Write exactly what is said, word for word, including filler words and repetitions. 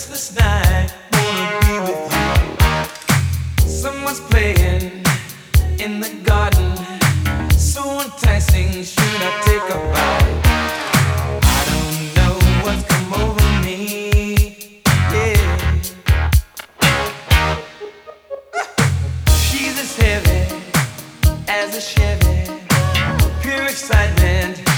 restless night, wanna be with you. Someone's playing in the garden, so enticing, should I take a bite? I don't know what's come over me, yeah. She's as heavy as a Chevy, pure excitement.